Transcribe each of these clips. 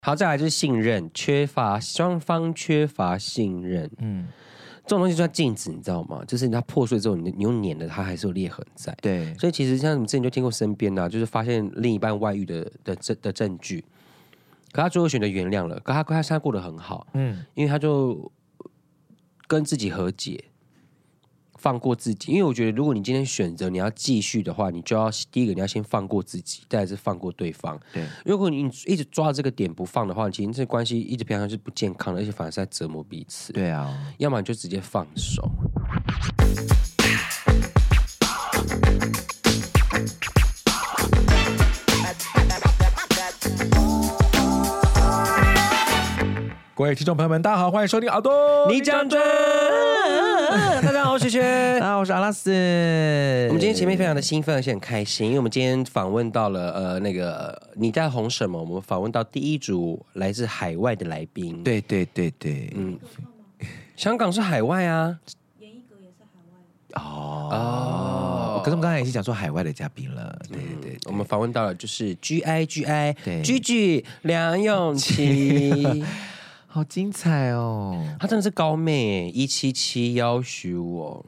好，再来就是信任，双方缺乏信任。这种东西就像镜子，你知道吗？就是它破碎之后，你用碾的，它还是有裂痕在。 对， 所以其实像你们之前就听过身边的、就是发现另一半外遇的证据，可他最后选择原谅了，可他现在过得很好，因为他就跟自己和解。放过自己，因为我觉得，如果你今天选择你要继续的话，你就要第一个你要先放过自己，再来是放过对方。 对， 如果你一直抓这个点不放的话，其实这关系一直平常是不健康的，而且反而是在折磨彼此。 对啊， 要么你就直接放手。 各位听众朋友们，大家好，欢迎收听耳朵你讲真。大家好，我是雪。 大家好，我是阿拉斯。 我们今天前面非常的兴奋，而且很开心，因为我们今天访问到了那个你在红什么？我们访问到第一组来自海外的来宾。 对， 香港是海外啊， 演艺阁也是海外。 可是我们刚才已经讲说海外的嘉宾了。对， 我们访问到了就是 GI 对 Gigi 梁咏琪。 好精彩哦！ 她真的是高妹177要求哦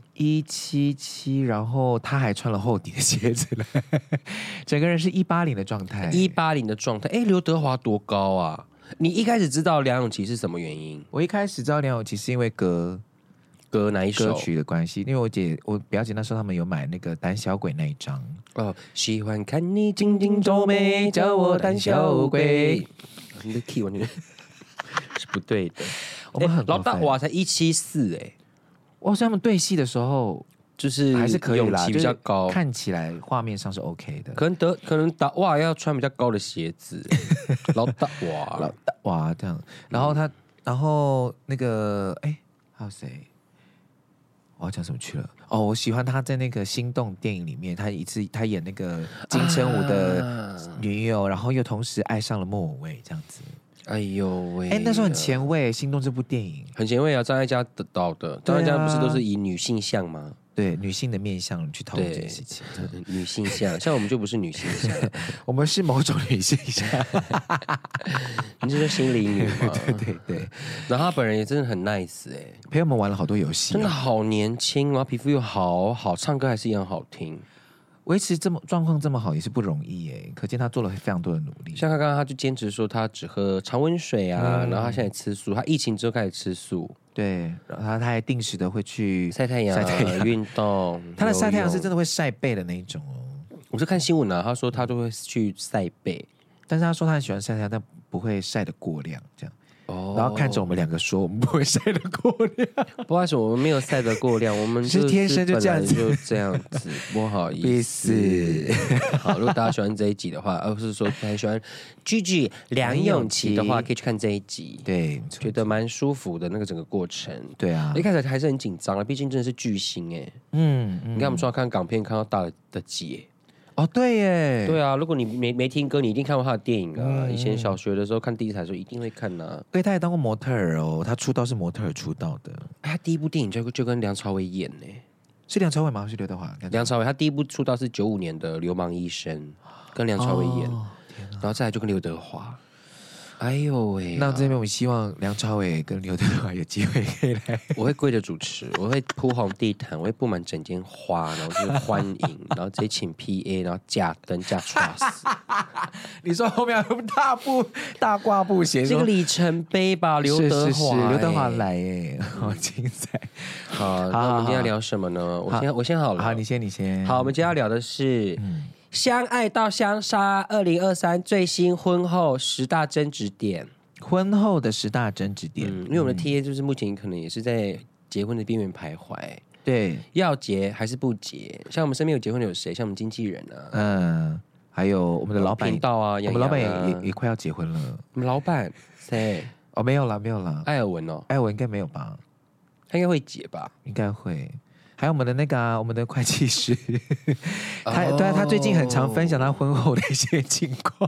177，然后她还穿了厚底的鞋子了，整个人是180的状态。 180的状态。哎，刘德华多高啊？你一开始知道梁咏琪是什么原因？ 我一开始知道梁咏琪是因为歌哪一首歌曲的关系，因为我表姐那时候他们有买那个胆小鬼那一张。 喜欢看你紧紧皱眉，叫我胆小鬼。你的 key 完全是不对的。 我们很老大娃才174哎， 所以他们对戏的时候就是还是可以啦， 比较高， 看起来画面上是 OK 的。 可能打哇要穿比较高的鞋子。老大娃这样，然后那个还有谁？我要讲什么去了？我喜欢他在那个《心动》电影里面，他演那个金城武的女友，然后又同时爱上了莫文蔚，这样子。 哎呦喂！ 那时候很前卫，《心动》这部电影很前卫啊！张艾嘉导的，张艾嘉不是都是以女性向吗？ 对，女性的面向去讨论这件事情。 女性向，像我们就不是女性向， 我们是某种女性向。 你就是心理女嘛？ 对。 然后他本人也真的很 nice 陪我们玩了好多游戏， 真的好年轻，然后皮肤又好好，唱歌还是一样好听。 维持状况这么好也是不容易可见他做了非常多的努力。 像他刚刚他就坚持说他只喝常温水啊，然后他现在吃素，他疫情之后开始吃素。 对，然后他还定时的会去晒太阳、运动。 他的晒太阳是真的会晒背的那一种我是看新闻他说他都会去晒背， 但是他说他很喜欢晒太阳，但不会晒得过量这样。然后看着我们两个说，我们不会晒得过量。 不好意思，我们没有晒得过量，我们是天生就这样子， 就这样子，不好意思。好，如果大家喜欢这一集的话，而不是说很喜欢 Gigi 梁咏琪的话，可以去看这一集。 对， 觉得蛮舒服的那个整个过程。 对啊， 一开始还是很紧张毕竟真的是巨星你看我们说看港片看到大的姐。 对耶， 对啊，如果你没听歌，你一定看过他的电影啊。以前小学的时候看第一台的时候，一定会看对，他也当过模特儿他出道是模特儿出道的。 他第一部电影就跟梁朝伟演是梁朝伟吗？是刘德华？ 梁朝伟，他第一部出道是95年的《流氓医生》，跟梁朝伟演，然后再来就跟刘德华。哎呦喂！ 那这边我们希望梁朝伟跟刘德华有机会可以来。 我会跪着主持，我会铺红地毯，我会布满整间花，然后就是欢迎，然后直接请 PA， 然后架灯架 truss。 你说后面有大挂布写这个里程碑吧，刘德华， 刘德华来好精彩。 好，那我们今天要聊什么呢？我先好了。 好，你先。 好，我们今天要聊的是。相爱到相杀，2023最新婚后10大争执点。 婚后的10大争执点， 因为我们的 TA 就是目前可能也是在结婚的边缘徘徊。 对， 要结还是不结？像我们身边有结婚的有谁？像我们经纪人还有我们的老板频道啊， 我们老板也快要结婚了。 我们老板谁？ 没有啦。 艾尔文艾尔文应该没有吧？ 他应该会结吧？ 应该会。还有我们的那个我们的会计师，他最近很常分享他婚后的一些情况。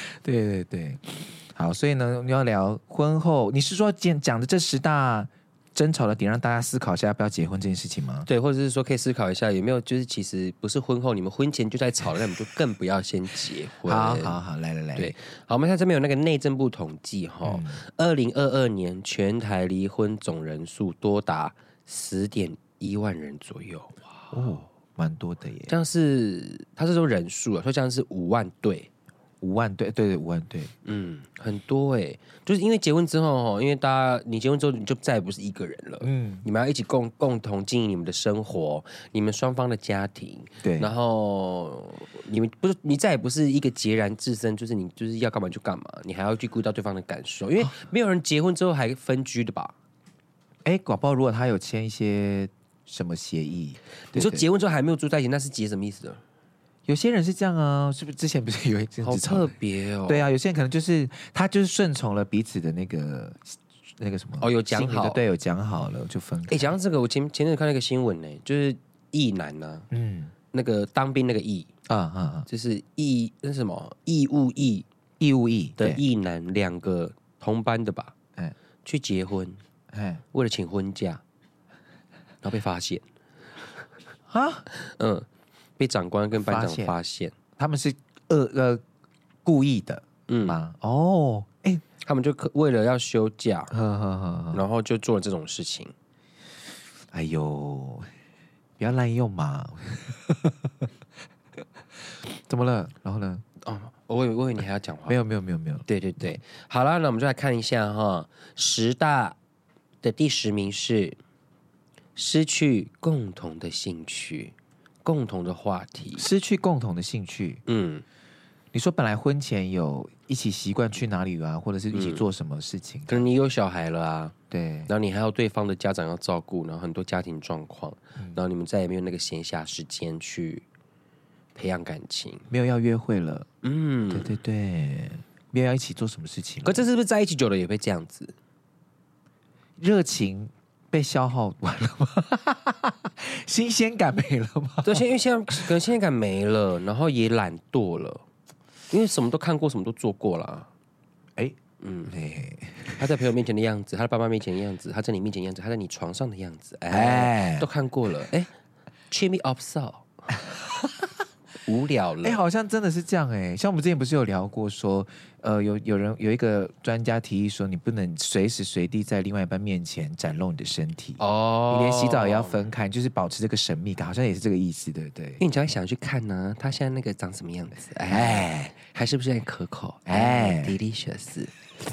对。好，所以呢，你要聊婚后，你是说讲的这10大争吵的点，让大家思考一下要不要结婚这件事情吗？ 对，或者是说可以思考一下有没有就是其实不是婚后，你们婚前就在吵了，那你们就更不要先结婚。 好，来， 对，好，我们看这边有那个内政部统计哈，2022年全台离婚总人数多达10.1万人左右，哇哦，蛮多的耶。 这样是他是说人数啊，所以这样是5万对。 5万对，5万对， 很多哎，就是因为结婚之后，因为你结婚之后你就再也不是一个人了，你们要一起共同经营你们的生活，你们双方的家庭， 对， 然后你再也不是一个孑然自身，就是你就是要干嘛就干嘛，你还要去顾到对方的感受，因为没有人结婚之后还分居的吧？ 哎，搞不好如果他有签一些什么协议， 你说结婚之后还没有住在一起，那是结什么意思的？ 有些人是这样啊，是不是？之前不是有一阵好特别哦。 对啊，有些人可能就是他就是顺从了彼此的那个什么有讲好， 对，有讲好了就分开。 讲到这个，我前阵看那个新闻呢，就是役男呢，那个当兵那个役就是那是什么义务役的役男2个同班的吧，去结婚，为了请婚假，然后被发现啊， 被长官跟班长发现， 他们是故意的，吗？哦， 他们就为了要休假，然后就做了这种事情。 哎呦，不要滥用嘛！怎么了？然后呢？ 我以为你还要讲话， 没有。 对，好了，那我们就来看一下哈，10大的第10名是失去共同的兴趣。共同的话题， 失去共同的兴趣。你说本来婚前有一起习惯去哪里啊，或者是一起做什么事情？ 可能你有小孩了啊， 对， 然后你还有对方的家长要照顾，然后很多家庭状况，然后你们再也没有那个闲暇时间去培养感情， 没有要约会了。对，没有要一起做什么事情。 可这是不是在一起久了也会这样子？ 热情被消耗完了吗？新鲜感没了吗？ 对，因为现在可能新鲜感没了，然后也懒惰了，因为什么都看过，什么都做过了。他在朋友面前的样子，他在爸妈面前的样子，他在你面前的样子，他在你床上的样子，都看过了。cheer me up so 无聊了。 好像真的是这样像我们之前不是有聊过说，有一个专家提议说，你不能随时随地在另外一半面前展露你的身体你连洗澡也要分开，就是保持这个神秘感，好像也是这个意思，对不对？ 因为你才会想去看呢，他现在那个长什么样子？还是不是很可口？delicious，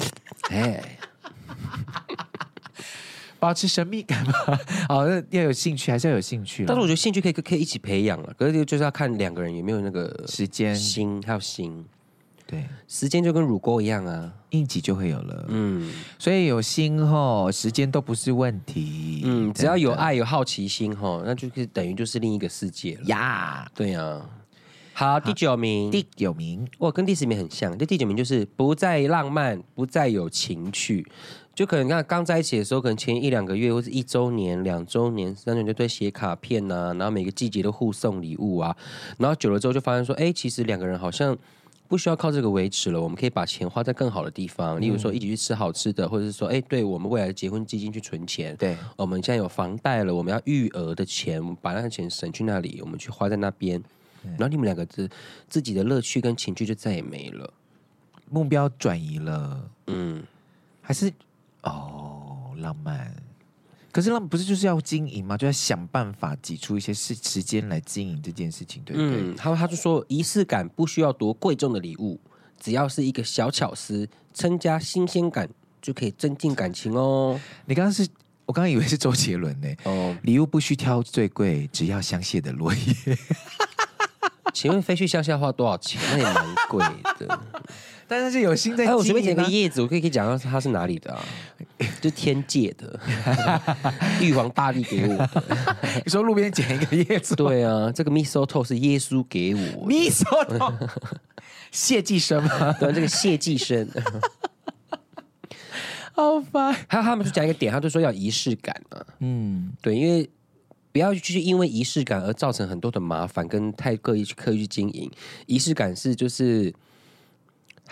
保持神秘感嘛。要有兴趣，还是要有兴趣。 但是我觉得兴趣可以一起培养了，可是就是要看2个人有没有那个时间、 还有心。 对， 时间就跟乳沟一样啊， 应急就会有了。所以有心时间都不是问题。 只要有爱有好奇心那就是等于就是另一个世界了呀。 对呀。好，第9名，跟第10名很像。第9名就是不再浪漫，不再有情趣。就可能看刚在一起的时候，可能前1-2个月，或是1周年、2周年、3周年就对写卡片啊，然后每个季节都互送礼物啊，然后久了之后就发现说，其实2个人好像不需要靠这个维持了，我们可以把钱花在更好的地方，例如说一起去吃好吃的，或者是说，对我们未来的结婚基金去存钱。 对， 我们现在有房贷了，我们要育儿的钱，我们把那个钱省去那里，我们去花在那边，然后你们2个自己的乐趣跟情趣就再也没了， 目标转移了。还是浪漫。可是浪漫不是就是要经营吗？就要想办法挤出一些时间来经营这件事情，对不对？ 他就说仪式感不需要多贵重的礼物，只要是一个小巧思，增加新鲜感就可以增进感情哦。 我刚刚以为是周杰伦呢。礼物不需挑最贵，只要香榭的落叶。 请问飞去乡下花多少钱？那也蛮贵的。 但是有心在经营。 我随便捡个叶子，我可以讲到它是哪里的啊？就天界的，玉皇大帝给我的。 你说路边捡一个叶子？ 对啊，这个 mistletoe 是耶稣给我。 mistletoe，谢祭生吗？ 对，这个谢祭生。 好烦。 还有他们就讲一个点，他就说要仪式感啊。对，因为不要去因为仪式感而造成很多的麻烦，跟太刻意去经营。仪式感是就是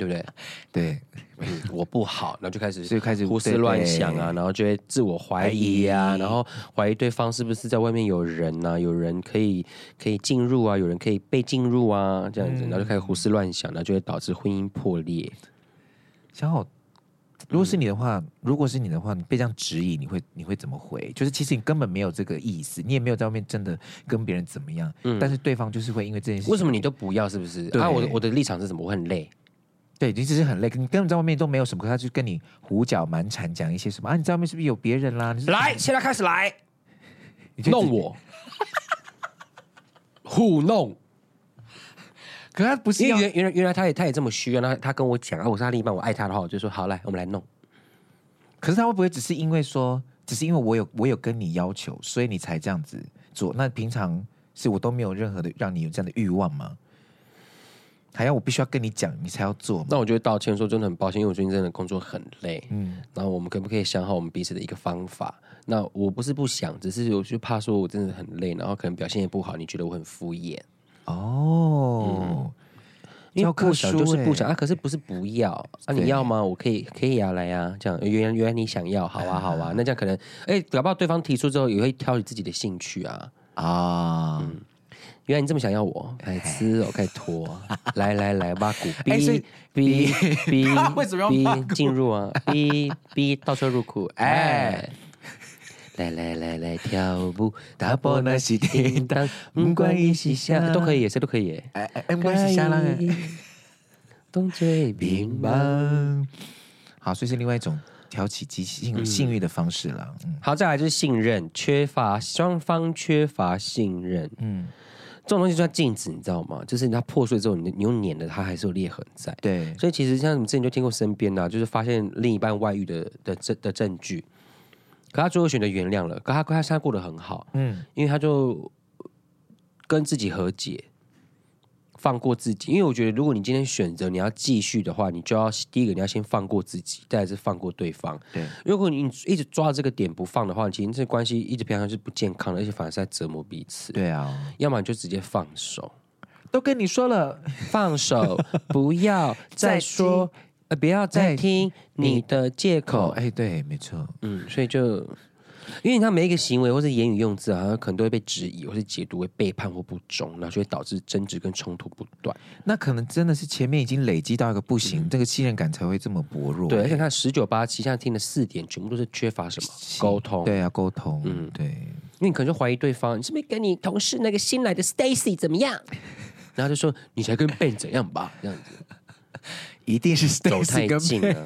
对不对？ 对， 我不好，然后就开始胡思对乱想啊，然后就会自我怀疑啊，然后怀疑对方是不是在外面有人啊，有人可以进入啊，有人可以被进入啊，这样子，然后就开始胡思乱想，然后就会导致婚姻破裂。 小好，如果是你的话，你被这样质疑，你会怎么回？就是其实你根本没有这个意思，你也没有在外面真的跟别人怎么样，但是对方就是会因为这件事情， 为什么你都不要？是不是？啊，我的立场是什么？我很累。 对，你只是很累，你根本在外面都没有什么，他就跟你胡搅蛮缠讲一些什么啊？你在外面是不是有别人啦？ 来，现在开始来弄我，糊弄。 可他不是因为原来他也这么需要，那他跟我讲啊，我是他另一半，我爱他的话，我就说好，来，我们来弄。 可是他会不会只是因为我有跟你要求，所以你才这样子做？那平常是我都没有任何的让你有这样的欲望吗？还要我必须要跟你讲，你才要做？ 那我就会道歉说，真的很抱歉，因为我最近真的工作很累，然后我们可不可以想好我们彼此的一个方法？那我不是不想，只是我就怕说我真的很累，然后可能表现也不好，你觉得我很敷衍哦。 因为不想就是不想啊，可是不是不要啊？你要吗？我可以啊，来啊，这样原来你想要，好啊，那这样可能搞不好对方提出之后也会挑你自己的兴趣啊原来你这么想要我，开始吃，我开始拖，来，把鼓逼， 为什么要进入啊？逼倒车入库，来跳舞，打破那些叮当，不管伊是啥，都可以，谁都可以， 不管是啥人， 动嘴乒乓。 好，所以是另外一种挑起性欲的方式了。 好，再来就是信任，双方缺乏信任。这种东西就像镜子，你知道吗？就是它破碎之后，你用碾的，它还是有裂痕在。 对， 所以其实像你们之前就听过身边的就是发现另一半外遇的证据，可他最后选择原谅了，可他现在过得很好，因为他就跟自己和解，放过自己。因为我觉得，如果你今天选择你要继续的话，你就要第一个你要先放过自己，再来是放过对方。 对， 如果你一直抓这个点不放的话，其实这关系一直平常是不健康的，而且反而是在折磨彼此。 对啊， 要么你就直接放手， 都跟你说了， 放手，不要再说，不要再听你的借口。 对，没错， 所以就。因为他每一个行为或是言语用字啊，可能都会被质疑，或是解读为背叛或不忠，然后就会导致争执跟冲突不断。 那可能真的是前面已经累积到一个不行，这个信任感才会这么薄弱。 对，而且看1987，现在听的4点，全部都是缺乏什么沟通。 对啊，沟通。对， 因为你可能就怀疑对方，你是不是跟你同事那个新来的 Stacy 怎么样？然后就说你才跟 Ben 怎样吧，这样子， 一定是 Stacy 走太近了。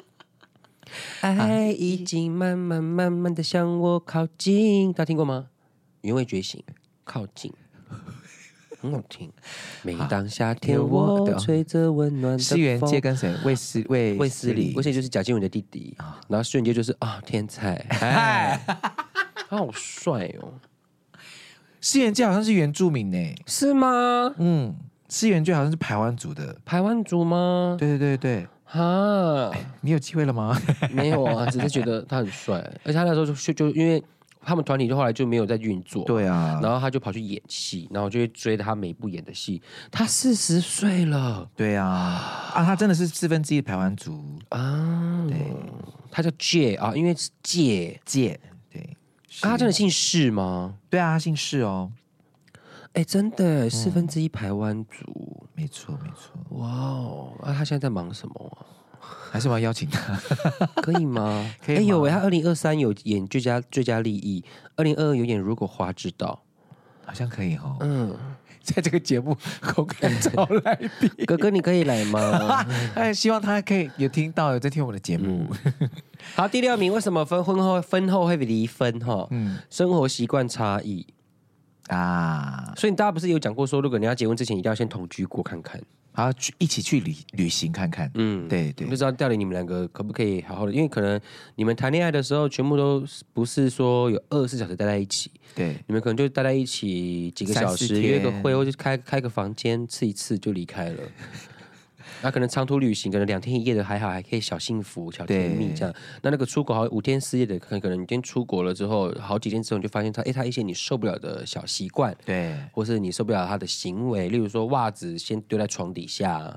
爱已经慢慢的向我靠近，大家听过吗？原味觉醒，靠近，很好听。每当夏天，我吹着温暖的风。 西元介跟谁？卫斯理， 卫斯理就是贾静雯的弟弟。然后轩辕介就是天才，他好帅哦。 西元介好像是原住民呢， 是吗？ 西元介好像是排湾族的， 排湾族吗？ 对。你有机会了吗？ 没有啊，只是觉得他很帅，而且他那时候就因为他们团体就后来就没有在运作， 对啊， 然后他就跑去演戏，然后就会追着他每一部演的戏。他40岁了， 对啊，他真的是1/4的排湾族啊，对， 他叫介啊，因为是介， 对， 他真的姓氏吗？ 对啊，他姓氏哦。 真的1/4排湾族， 没错。 哇哦，他现在在忙什么啊？ 还是我要邀请他， 可以吗？ 可以。 有他2023有演最佳利益，2022有演如果花知道， 好像可以哦。在这个节目公开招来宾， 哥哥你可以来吗？ 希望他可以有听到，有在听我的节目。 好，第6名，为什么婚后会离婚？生活习惯差异。所以大家不是有讲过说，如果你要结婚之前，一定要先同居过看看， 好，一起去旅行看看。对， 不知道到底你们两个可不可以好好的，因为可能你们谈恋爱的时候，全部都不是说有24小时待在一起， 对， 你们可能就待在一起几个小时，约个会，或者开个房间，吃一次就离开了。那可能长途旅行，可能2天1夜的还好，还可以小幸福、小甜蜜这样。那个出国好5天4夜的，可能你今天出国了之后，好几天之后你就发现他一些你受不了的小习惯， 对， 或是你受不了他的行为，例如说袜子先丢在床底下，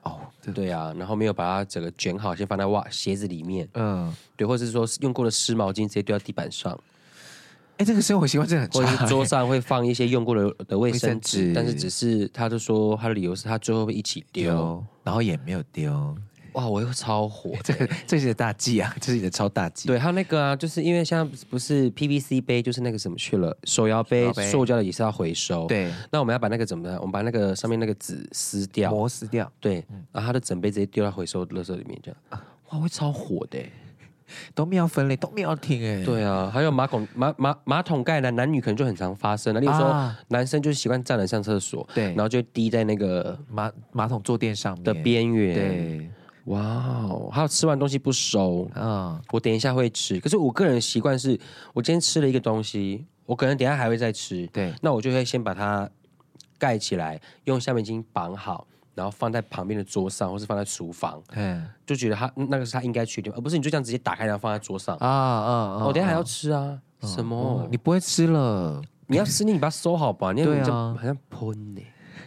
哦， 对啊，然后没有把它整个卷好，先放在鞋子里面， 嗯， 对，或者是说用过的湿毛巾直接丢到地板上， 哎，这个生活习惯真的很差。 或者是桌上会放一些用过的卫生卫生纸纸，但是只是他就说他的理由是他最后会一起丢， 然后也没有丢。 哇，我又超火的， 这是大忌啊，这是你的超大忌。 对，还有那个啊，就是因为像不是 PVC 杯，就是那个什么去了，手摇杯、塑胶的也是要回收。 对， 那我们要把那个怎么样？我们把那个上面那个纸撕掉， 膜撕掉。 对，然后它的整杯直接丢到回收垃圾里面，这样，哇，会超火的， 都没有分类，都没有停哎。 对啊，还有马桶盖呢，男女可能就很常发生了。例如说，男生就是习惯站着上厕所， 对， 然后就滴在那个马桶坐垫上面的边缘， 对。 哇哦，还有吃完东西不收我等一下会吃。可是我个人习惯是，我今天吃了一个东西，我可能等一下还会再吃。 对， 那我就会先把它盖起来，用下面巾绑好，然后放在旁边的桌上，或是放在厨房。就觉得那个是他应该去的，而不是你就这样直接打开然后放在桌上。我等一下还要吃啊？什么？ 你不会吃了？ 你要吃你把它收好吧？你对啊， 好像喷呢。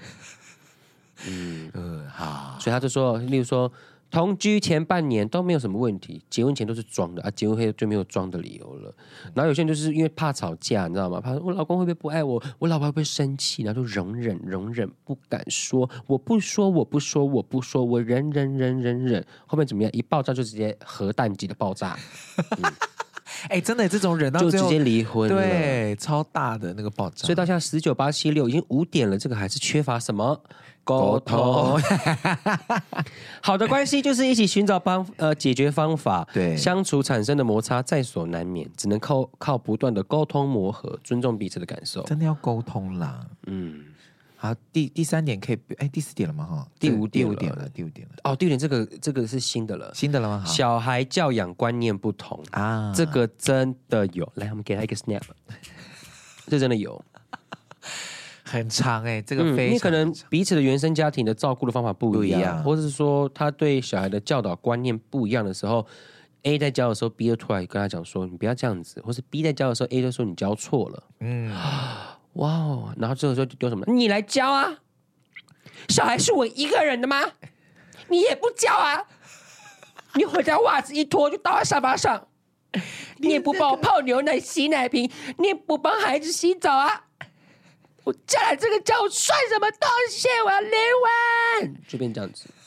好。 所以他就说，例如说。同居前半年都没有什么问题，结婚前都是装的啊，结婚后就没有装的理由了。然后有些人就是因为怕吵架，你知道吗？怕我老公会不会不爱我，我老婆会不会生气，然后就容忍，不敢说，我不说，我忍，后面怎么样？一爆炸就直接核弹级的爆炸。 哎，真的这种忍到就直接离婚了， 对，超大的那个爆炸。 所以到现在19876已经5点了，这个还是缺乏什么？沟通。好的关系就是一起寻找解决方法， 对， 相处产生的摩擦在所难免，只能靠不断的沟通磨合，尊重彼此的感受。 真的要沟通啦。好，第3点可以，哎，第4点了吗？哈， 第五点了。哦，第5点这个是新的了， 吗？ 小孩教养观念不同啊，这个真的有。来，我们给他一个 snap， 这真的有。 很长这个非常你可能彼此的原生家庭的照顾的方法不一样，或者是说他对小孩的教导观念不一样的时候 ，A 在教的时候 ，B 就突然跟他讲说：“你不要这样子。”或是 B 在教的时候 ，A 就说：“你教错了。”哇哦！然后这个时候就丢什么？你来教啊！小孩是我一个人的吗？你也不教啊！你回家袜子一脱就倒在沙发上，你也不帮我泡牛奶、洗奶瓶，你也不帮孩子洗澡啊！我嫁来这个家，我算什么东西？我要离婚！就变这样子。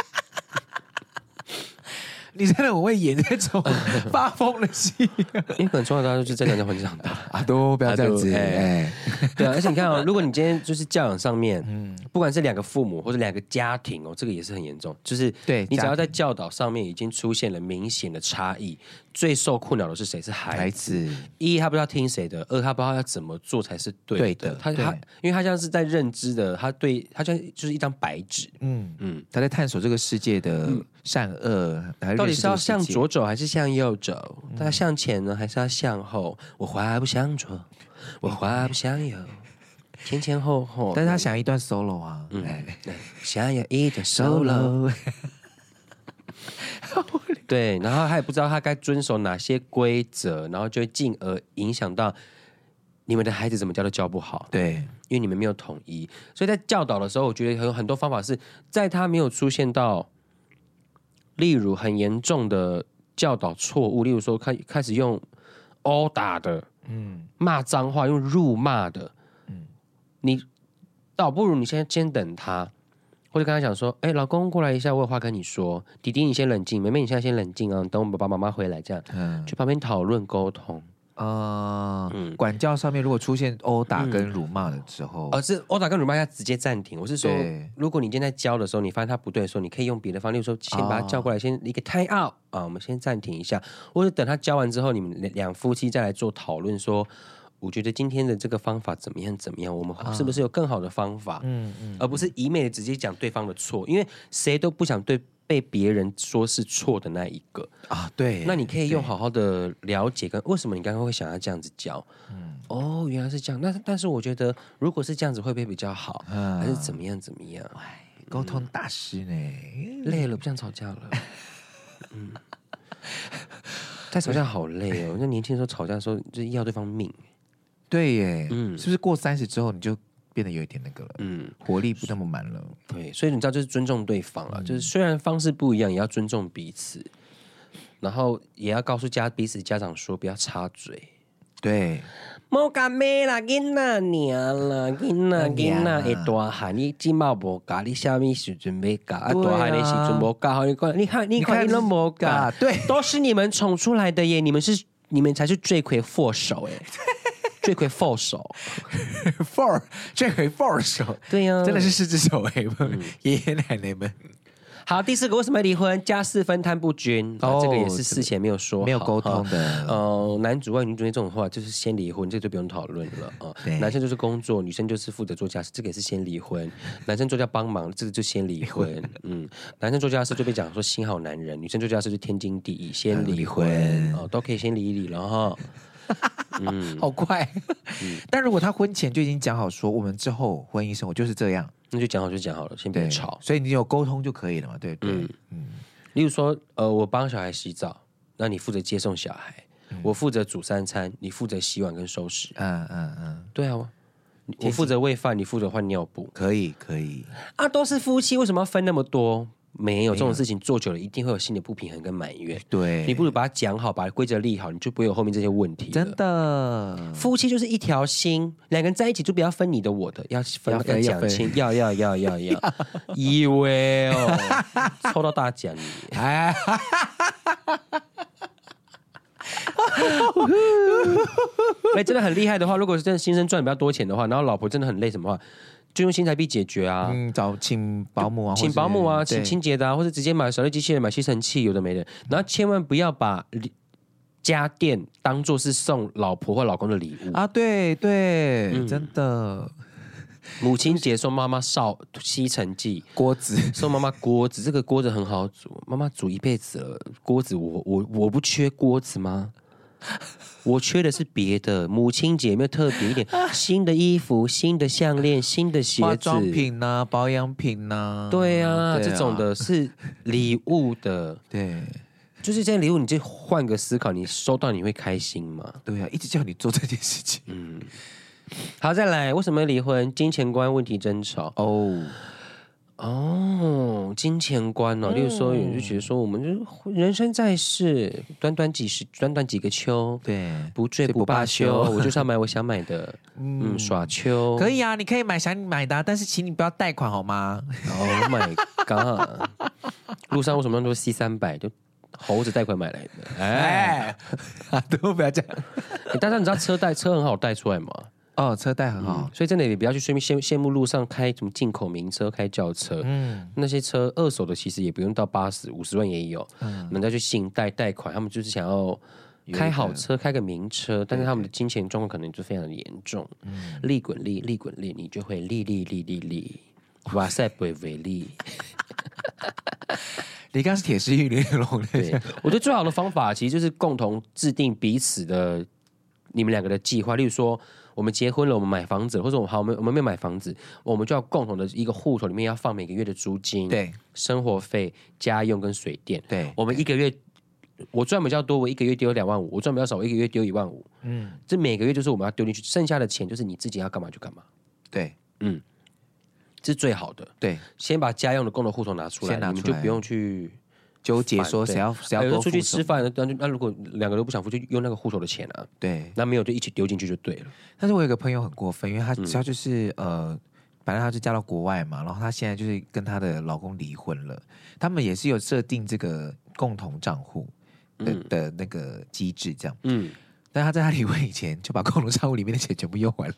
你真的很会演那种发疯的戏， 因为可能从小到大就是在这样的环境长大啊，都不要这样子， 对啊，而且你看哦，如果你今天就是教养上面，不管是2个父母或者2个家庭哦，这个也是很严重，就是对你只要在教导上面已经出现了明显的差异，最受困扰的是谁？是孩子。一，他不知道听谁的；二，他不知道要怎么做才是对的。他因为他像是在认知的，他像就是一张白纸， 他在探索这个世界的善恶， 到底是要向左走还是向右走？他向前呢，还是要向后？我话不向左，我话不向右，前后后。 但是他想要一段 solo 啊， 想要一段 solo。对，然后他也不知道他该遵守哪些规则，然后就会进而影响到你们的孩子怎么教都教不好。 对， 因为你们没有统一，所以在教导的时候，我觉得有很多方法是在他没有出现到，例如很严重的教导错误，例如说开始用殴打的，骂脏话，用辱骂的，你倒不如你先等他。或者跟他讲说，老公过来一下，我有话跟你说。弟弟你先冷静，妹妹你现在先冷静啊，等我爸爸妈妈回来这样，去旁边讨论沟通。 管教上面如果出现殴打跟辱骂的时候， 是殴打跟辱骂要直接暂停。我是说，如果你今天在教的时候，你发现他不对的时候，你可以用别的方式，例如说先把他叫过来，先一个 time out 啊，我们先暂停一下，或者等他教完之后，你们2夫妻再来做讨论说。我觉得今天的这个方法怎么样？我们是不是有更好的方法？而不是一昧的直接讲对方的错，因为谁都不想被别人说是错的那一个啊。对， 那你可以用好好的了解跟为什么你刚刚会想要这样子教？原来是这样。但是我觉得如果是这样子会不会比较好？还是怎么样？ 沟通大师呢？ 累了，不想吵架了。在吵架好累哦。那年轻的时候吵架的时候，就是要对方命。 对耶，是不是过30之后你就变得有一点那个了，活力不那么满了。 对，所以你知道，就是尊重对方了，就是虽然方式不一样，也要尊重彼此，然后也要告诉彼此家长说不要插嘴。 对， 莫甲咩啦，囡仔尔啦，囡仔会大汉，你今嘛无教，你下面时阵要教，大汉的时阵无教，你看你都无教， 对， 都是你们宠出来的耶，你们才是罪魁祸首哎，罪魁祸首罪魁祸首， 对呀， 真的是狮子首哎，爷爷奶奶们。 好，第4个为什么离婚？家事分摊不均，这个也是事前没有说好， 没有沟通的。 男主外女主内这种话就是先离婚，这个就不用讨论了男生就是工作，女生就是负责做家事，这个也是先离婚。男生做家帮忙，这个就先离婚。男生做家事就被讲说心好男人，女生做家事就天经地义，先离婚都可以先离一离了哈。 好快。但如果他婚前就已经讲好说，我们之后婚姻生活就是这样。 那就讲好就讲好了，先别吵。 所以你有沟通就可以了嘛，对不对？ 例如说，我帮小孩洗澡，那你负责接送小孩，我负责煮3餐，你负责洗碗跟收拾。对啊，我负责喂饭，你负责换尿布。 可以啊，都是夫妻，为什么要分那么多？没有这种事情做久了，一定会有心理不平衡跟埋怨。 对， 你不如把它讲好，把规则立好，你就不会有后面这些问题了。 真的， 夫妻就是一条心，两个人在一起就不要分你的我的，要讲清，要，以为哦，抽到大奖你。真的很厉害的话，如果是真的先生赚比较多钱的话，然后老婆真的很累什么话，就用新台币解决啊， 请保姆啊， 请清洁的啊，或者直接买扫地机器人、买吸尘器，有的没的。然后千万不要把家电当作是送老婆或老公的礼物啊！对，真的。 母亲节送妈妈吸尘器、 锅子， 送妈妈锅子，这个锅子很好煮，妈妈煮一辈子了，锅子我不缺锅子吗？我缺的是别的。母亲节有没有特别一点？新的衣服、新的项链、新的鞋子、 化妆品啊、保养品啊？ 对啊，这种的是礼物的。 对， 就是这些礼物，你就换个思考，你收到你会开心吗？ 对啊，一直叫你做这件事情。 好，再来，为什么离婚？金钱观问题争吵。金钱观哦，例如说，有人就觉得说，我们就人生在世，短短几个秋， 对， 不醉不罢休，我就是要买我想买的，耍秋可以啊，你可以买想买的，但是请你不要贷款好吗 ？Oh my god！ 路上为什么那么多 C300，就猴子贷款买来的？ 都不要这样。 但是你知道车很好贷出来吗？ 车贷很好， 所以真的也不要去羡慕路上开什么进口名车、开轿车，那些车二手的其实也不用到50万也有，人家去信贷款，他们就是想要开好车、开个名车，但是他们的金钱状况可能就非常的严重，利滚利，你就会利，哇塞，不会为利。 你刚是铁狮玉玲珑的， 对，我觉得最好的方法其实就是共同制定彼此的你们两个的计划，例如说。我们结婚了，我们买房子，或者我们没有买房子，我们就要共同的一个户头里面要放每个月的租金、 对， 生活费、家用跟水电。 对， 我们一个月我赚比较多，我一个月丢2.5万，我赚比较少，我一个月丢1.5万。这每个月就是我们要丢进去，剩下的钱就是你自己要干嘛就干嘛。 对， 这是最好的。 对， 先把家用的共同户头拿出来，你们就不用去。 纠结说谁要多出去吃饭，那如果2个都不想付，就用那个户头的钱啊。 对， 那没有就一起丢进去就对了。 但是我有个朋友很过分，因为他就是本来他就嫁到国外嘛，然后他现在就是跟他的老公离婚了，他们也是有设定这个共同账户的那个机制这样。但他在他离婚以前就把共同账户里面的钱全部用完了。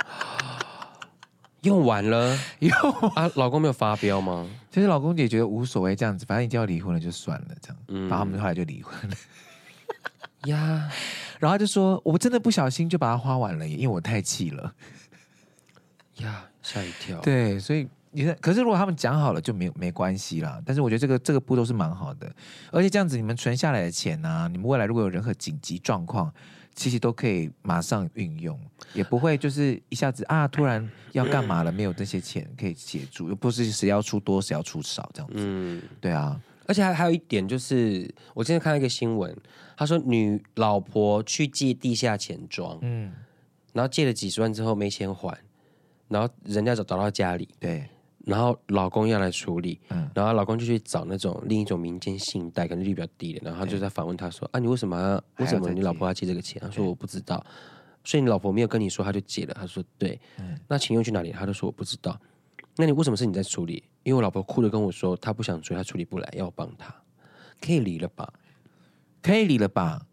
用完了，老公没有发飙吗？ 其实老公也觉得无所谓，这样子，反正已经要离婚了就算了，这样。然后他们后来就离婚了。 呀， 然后他就说：“我真的不小心就把它花完了，因为我太气了。” 呀，吓一跳。 对，所以可是如果他们讲好了就没关系啦。但是我觉得这个步骤是蛮好的，而且这样子你们存下来的钱啊，你们未来如果有任何紧急状况。其实都可以马上运用，也不会就是一下子突然要干嘛了，没有这些钱可以协助，又不是谁要出多谁要出少这样子。对啊， 而且还有一点就是，我今天看到一个新闻，他说老婆去借地下钱庄，然后借了几十万之后没钱还， 然后人家找到家里， 对， 然后老公要来处理，然后老公就去找那种另一种民间信贷，可能利率比较低的，然后他就在反问他说：“啊，你为什么你老婆要借这个钱？”他说：“我不知道。”所以你老婆没有跟你说，他就借了。他说：“对。”那钱又去哪里？他就说：“我不知道。”那你为什么是你在处理？因为我老婆哭着跟我说，她不想处理，她处理不来，要我帮她。可以离了吧？ 可以离了吧？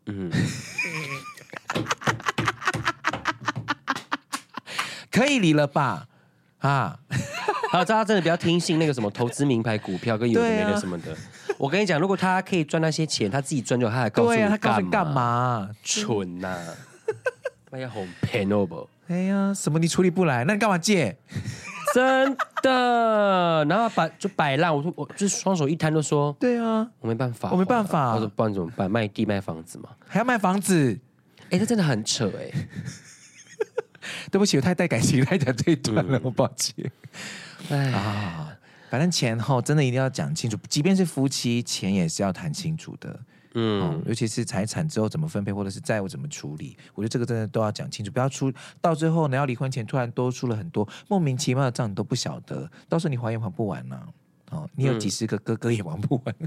可以离了吧？啊！ 好，大家真的不要听信那个什么投资名牌股票跟有的没的什么的。我跟你讲，如果他可以赚那些钱，他自己赚就好，他还告诉你他告诉你干嘛？ 蠢呐！那要红骗哦不？ 哎呀，什么你处理不来，那你干嘛借？ 真的，然后就摆烂，我就是双手一摊，就说， 对啊， 我没办法， 我没办法。 我说不然怎么办？卖地卖房子嘛， 还要卖房子？ 哎，这真的很扯哎。 对不起，我太带感情来讲这一段了，我抱歉。哎啊，反正钱后真的一定要讲清楚，即便是夫妻，钱也是要谈清楚的。尤其是财产之后怎么分配，或者是债务怎么处理，我觉得这个真的都要讲清楚，不要出到最后呢，要离婚前突然多出了很多莫名其妙的账，你都不晓得，到时候你还也还不完呢、你有几十个哥哥也还不完。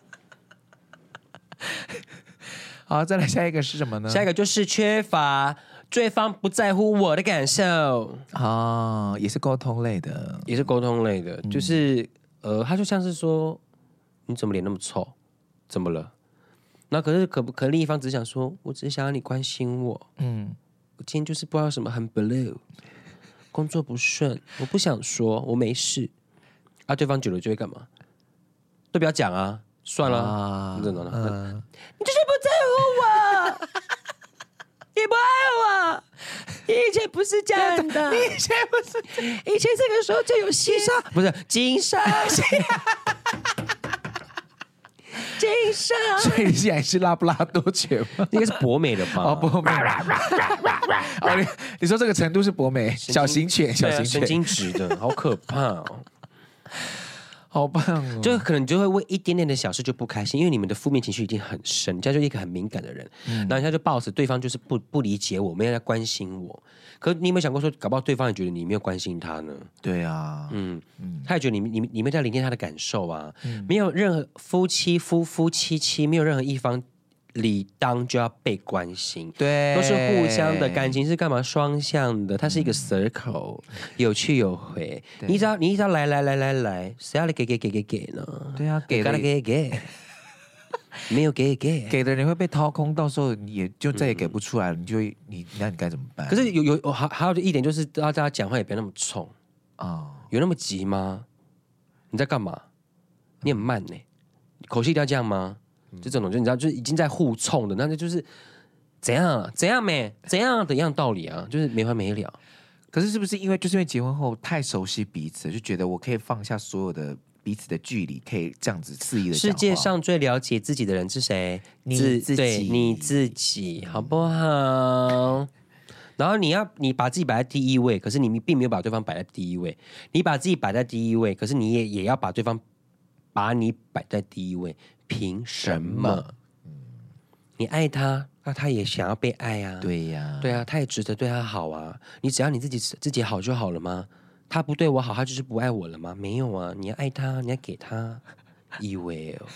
好，再来下一个是什么呢？ 下一个就是缺乏对方不在乎我的感受也是沟通类的， 也是沟通类的，就是他就像是说，你怎么脸那么臭？怎么了？那可能另一方只想说，我只是想要你关心我。我今天就是不知道什么很 blue， 工作不顺，我不想说，我没事。啊，对方久了就会干嘛？都不要讲啊，算了，你怎么了？你就是不在乎我，你不爱我，你以前不是这样的， 你以前不是， 以前这个时候就有金沙，不是金沙。金沙， 所以你现在是拉布拉多犬吗？ 应该是博美的吧？ 博美。你说这个程度是博美，小型犬， 神经质的，好可怕哦， 好棒哦！ 就可能你就会为一点点的小事就不开心，因为你们的负面情绪已经很深，人家就一个很敏感的人，然后人家就抱着对方就是不理解我，没有在关心我。可你有没有想过说，搞不好对方也觉得你没有关心他呢？ 对啊， 他也觉得你没在聆听他的感受啊。没有任何夫妻，没有任何一方理当就要被关心， 对， 都是互相的，感情是干嘛双向的，它是一个 circle，有去有回。你只要来，谁要来给呢？ 对啊，给没有给的人会被掏空，到时候你也就再也给不出来了，那你该怎么办？ 可是还有一点就是大家讲话也不要那么冲啊，有那么急吗？你在干嘛？你很慢呢，口气一定要这样吗？就这种就你知道，就是已经在互冲的，那就是怎样的一样道理啊，就是没完没了。 可是不是因为结婚后太熟悉彼此，就觉得我可以放下所有的彼此的距离，可以这样子肆意的。 世界上最了解自己的人是谁？ 你自己， 对，你自己，好不好？然后你把自己摆在第一位，可是你并没有把对方摆在第一位。你把自己摆在第一位，可是你也要把对方把你摆在第一位，凭什么？你爱他，那他也想要被爱啊。 对呀， 对啊，他也值得对他好啊。你只要你自己好就好了吗？他不对我好，他就是不爱我了吗？没有啊，你要爱他，你要给他。以为哦。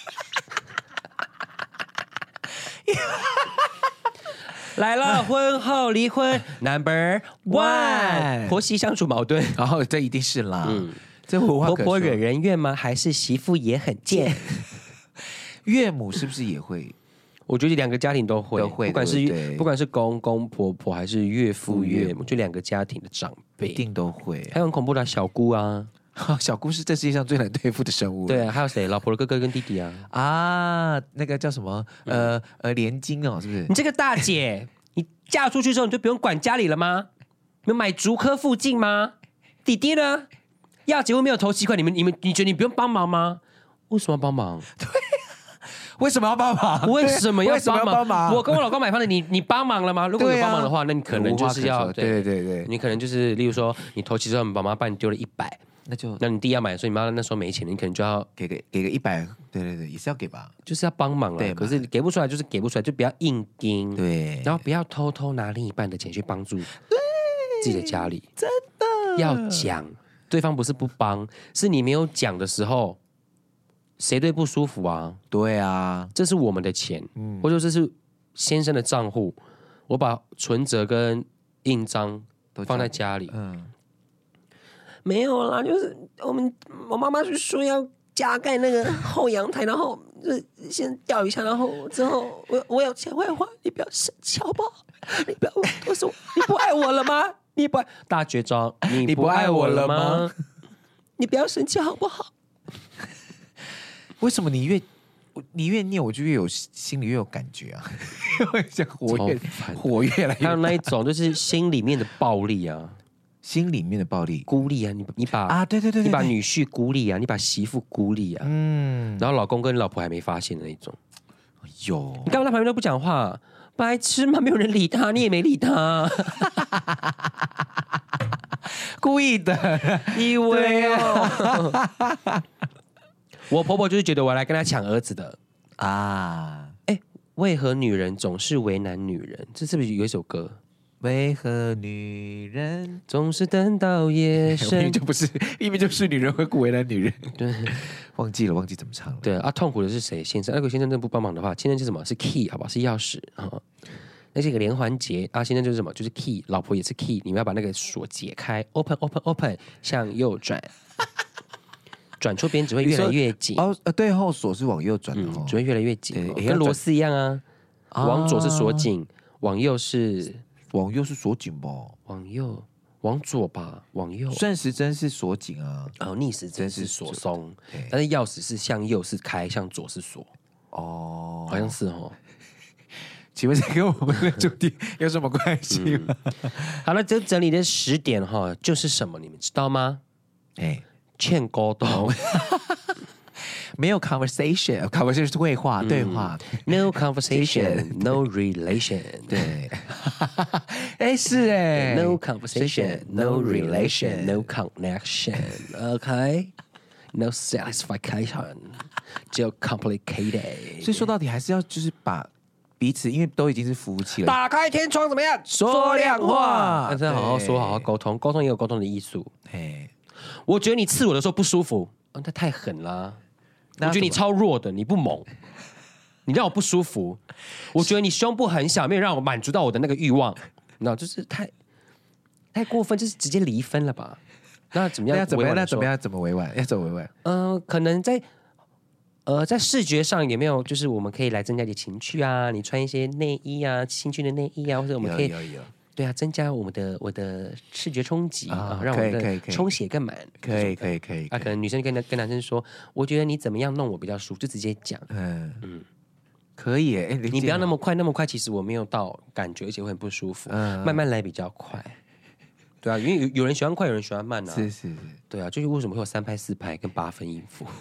来了，婚后离婚 No.1，婆媳相处矛盾， 然后这一定是啦。这婆婆惹人怨吗？还是媳妇也很贱？ 岳母是不是也会？ 我觉得两个家庭都会，不管是公公婆婆还是岳父岳母，就两个家庭的长辈一定都会。 还有很恐怖的小姑啊， 小姑是这世界上最难对付的生物。 对啊，还有谁？老婆的哥哥跟弟弟啊？ 啊，那个叫什么？连金哦，是不是？ 你这个大姐，你嫁出去之后你就不用管家里了吗？你们买竹科附近吗？弟弟呢？要结婚没有头期款，你觉得你不用帮忙吗？为什么要帮忙？ 对。为什么要帮忙？ 为什么要帮忙？我跟我老公买房子，你帮忙了吗？如果有帮忙的话，那你可能就是要对， 你可能就是，例如说你头期之后，你爸妈帮你丢了100，那你弟要买，所以你妈那时候没钱，你可能就要给个100，对，也是要给吧， 就是要帮忙了。可是给不出来就是给不出来，就不要硬盯， 对， 然后不要偷偷拿另一半的钱去帮助自己的家里， 真的。 要讲，对方不是不帮，是你没有讲的时候，谁对不舒服啊？ 对啊， 这是我们的钱，或者说这是先生的账户，我把存折跟印章都放在家里。没有啦，就是我妈妈就说要加盖那个后阳台，然后就是先吊一下，然后之后我有钱会还，你不要生气好不好？你不要我说你不爱我了吗？你不爱大绝招，你不爱我了吗？你不要生气好不好？ 为什么你越念我就越有心里越有感觉啊？像火越来越还有那一种就是心里面的暴力啊。 心里面的暴力孤立啊，你把啊，对， 你把女婿孤立啊，你把媳妇孤立啊，然后老公跟老婆还没发现的那种， 有， 你干嘛在旁边都不讲话？白痴嘛，没有人理他，你也没理他， 故意的， 以为哦。我婆婆就是觉得我来跟她抢儿子的啊，为何女人总是为难女人？这是不是有一首歌？ 为何女人总是等到夜深？ 明明就是女人会为难女人。 对， 忘记怎么唱了。 对啊，痛苦的是谁？先生，如果先生真的不帮忙的话，先生是什么？是 key 好不好？是钥匙啊。那是一个连环结啊，先生就是什么？就是 key， 老婆也是 key， 你们要把那个锁解开 ，open， 向右转，转错边只会越来越紧。 对，后锁是往右转的只会越来越紧，跟螺丝一样啊。往左是锁紧，往右是锁紧吧？ 往左吧，往右。 顺时针是锁紧啊， 逆时针是锁松，但是钥匙是向右是开，向左是锁。哦，好像是哦。 请问这跟我们的主题有什么关系吗？ 好了，这整理的10点就是什么？你们知道吗？欠沟通。 没有 conversation 是对话。 No conversation, no relation。对， 是 No conversation, no relation, no connection. OK, no satisfaction, 只有 complicated。 所以说到底还是要就是把彼此，因为都已经是夫妻了， 打开天窗怎么样？说亮话。真的好好说，好好沟通，沟通也有沟通的艺术。我觉得你刺我的时候不舒服，那太狠啦。我觉得你超弱的，你不猛，你让我不舒服。我觉得你胸部很小，没有让我满足到我的那个欲望，你知道，就是太过分，就是直接离分了吧？那怎么样？怎么委婉？要怎么委婉？ 可能在视觉上有没有，就是我们可以来增加一点情趣啊？你穿一些内衣啊，情趣的内衣啊，或者我们可以有。 对啊，增加我的视觉冲击啊，让我的充血更满。 可以。 啊，可能女生跟男生说，我觉得你怎么样弄我比较舒服，就直接讲。 可以耶。 你不要那么快，其实我没有到感觉，而且会很不舒服。慢慢来比较快。对啊，因为有人喜欢快，有人喜欢慢啊。 是。 对啊，就是为什么会有3拍4拍跟8分音符？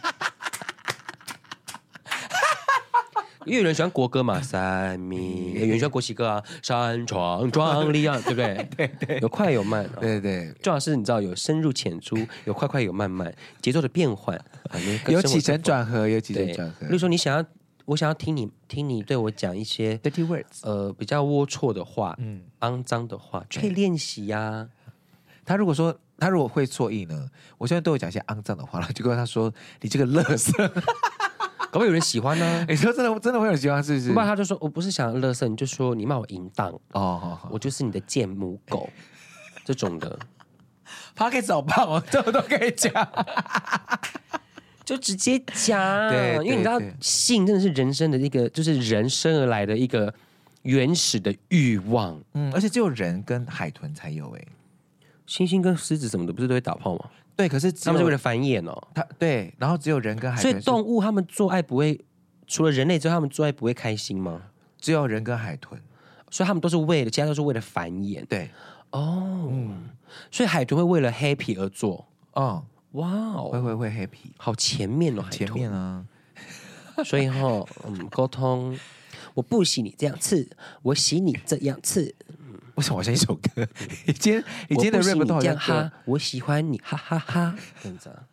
因为有人喜欢国歌嘛，三米；有人喜欢国旗歌啊，山川壮丽啊，对不对？ 对， 有快有慢， 对， 重要是你知道有深入浅出，有快有慢，节奏的变换， 有起承转合，例如说我想要听你对我讲一些 dirty words， 比较龌龊的话，肮脏的话，就可以练习呀。 他如果会错意呢？我现在对我讲一些肮脏的话了，就跟他说：“你这个垃圾。” 搞不好有人喜欢呢？ 你说真的会有人喜欢，是不是？ 不然他就说我不是想要垃圾，你就说你骂我淫荡我就是你的贱母狗这种的。 他可以找棒哦，这都可以讲， 就直接讲。对，因为你知道性真的是人生的一个，就是人生而来的一个原始的欲望。 而且只有人跟海豚才有猩猩跟狮子什么的不是都会打炮吗？ 对，可是他们是为了繁衍哦。 对，然后只有人跟海豚， 所以动物他们做爱不会，除了人类之外，他们做爱不会开心吗？ 只有人跟海豚， 所以他们都是为了，其他都是为了繁衍。 对， 所以海豚会为了 happy 而做。哇哦， 会 happy， 好前面哦， 前面啊。 所以沟通，我不喜你这样刺，我喜你这样刺。 为什么我像一首歌？你今天的 rap 都好像哈，我喜欢你，哈哈哈，这样子啊。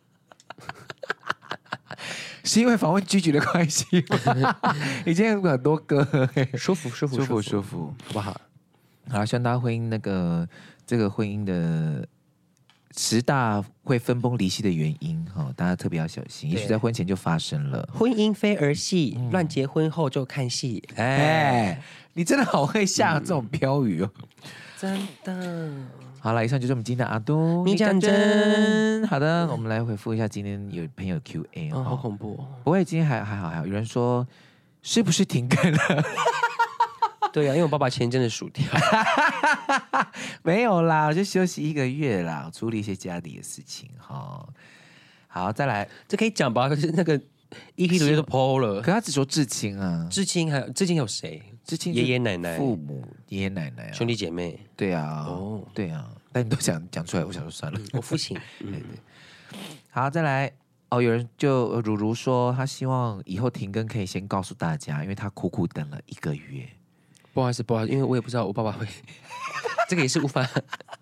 是因为访问居居的关系吗？你今天有很多歌， 舒服， 好不好？好，希望大家婚姻这个婚姻的 10大会分崩离析的原因大家特别要小心，也许在婚前就发生了。 婚姻非儿戏，乱结婚后就看戏。 你真的好会下这种标语哦， 真的。 好了，以上就是我们今天的阿都你讲真。 好的，我们来回复一下今天有朋友 Q&A 好恐怖哦。 不会，今天还好。有人说是不是停更了？ 对啊，因为我爸爸前阵子薯条。 没有啦，我就休息1个月啦，处理一些家里的事情好，再来， 这可以讲吧？可是那个 EP 主页都 PO 了， 可他只说至亲啊， 至亲有谁？ 至亲爷爷奶奶、 父母、爷爷奶奶兄弟姐妹。 对啊，对啊，但你都讲出来，我想说算了。 我父亲。 对。好，再来有人就如说，他希望以后停更可以先告诉大家，因为他苦苦等了1个月。 不好意思，因为我也不知道我爸爸会，这个也是无法，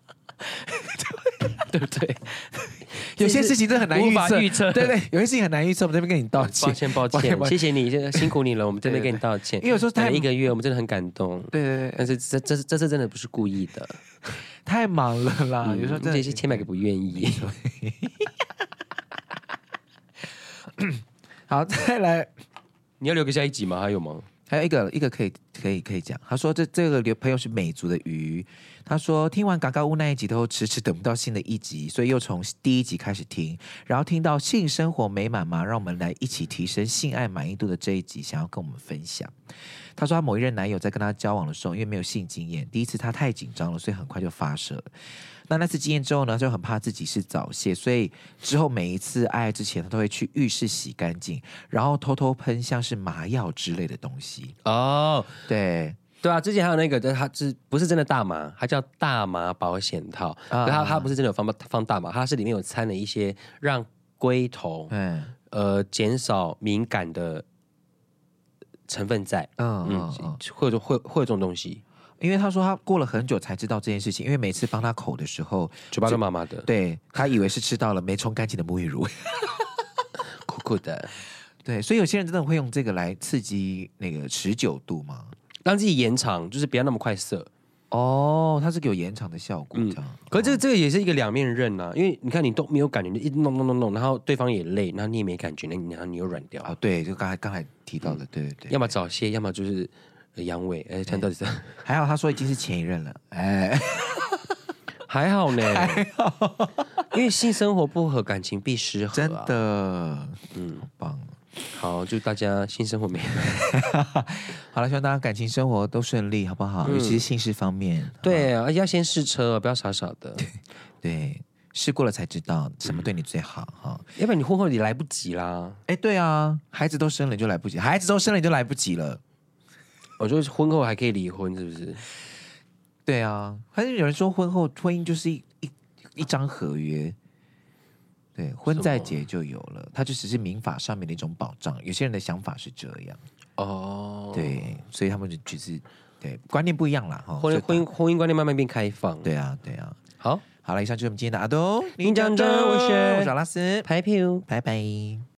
对不对？ 有些事情真的很难无法预测， 对，有些事情很难预测，我们这边跟你道歉， 抱歉，谢谢你，辛苦你了，我们这边跟你道歉。 因为有时候等1个月，我们真的很感动， 对， 但是这次真的不是故意的， 太忙了啦，有时候真的是千百个不愿意。 好，再来， 你要留个下一集吗？还有吗？ 还有一个可以讲，他说这个朋友是美族的鱼，他说听完嘎嘎屋那一集都迟迟等不到新的一集，所以又从第1集开始听，然后听到性生活美满吗？让我们来一起提升性爱满意度的这一集，想要跟我们分享。他说他某一任男友在跟他交往的时候，因为没有性经验，第一次他太紧张了，所以很快就发射了。那次经验之后呢，就很怕自己是早泄，所以之后每一次爱之前，他都会去浴室洗干净，然后偷偷喷像是麻药之类的东西。对啊，之前还有那个，他不是真的大麻，它叫大麻保险套，它不是真的有放大麻，它是里面有掺了一些让龟头减少敏感的成分在，会有这种东西。 因为他说他过了很久才知道这件事情，因为每次帮他口的时候， 嘴巴都麻麻的， 对他以为是吃到了没冲干净的沐浴乳， 苦苦的。 对，所以有些人真的会用这个来刺激那个持久度嘛， 让自己延长，就是不要那么快射。 它是有延长的效果，这样。 可是这个也是一个两面刃啊，因为你看你都没有感觉，你一直弄，然后对方也累，然后你也没感觉，然后你又软掉啊。对，就刚才提到的，对， 要么早泄，要么就是阳痿。看到底是还好，他说已经是前一任了， 还好呢，因为性生活不合，感情必失和， 真的，好棒。 好，祝大家性生活美满。 好了，希望大家感情生活都顺利，好不好？尤其是性事方面。 对，而且要先试车，不要傻傻的。 对，试过了才知道什么对你最好哈。 要不然你婚后也来不及啦。 对啊，孩子都生了就来不及，孩子都生了就来不及了。 我觉得婚后还可以离婚，是不是？ 对啊，还是有人说婚姻就是一张合约。对，婚在结就有了，它就只是民法上面的一种保障。有些人的想法是这样，对，所以他们就是对观念不一样啦。 婚姻观念慢慢变开放。 对啊， 好了，以上就是我们今天的阿东， 你讲真，我是阿拉斯， 拍票， 拜拜。